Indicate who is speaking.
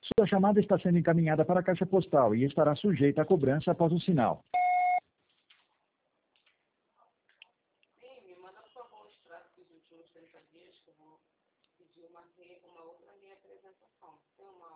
Speaker 1: Sua chamada está sendo encaminhada para a caixa postal e estará sujeita a cobrança após o sinal.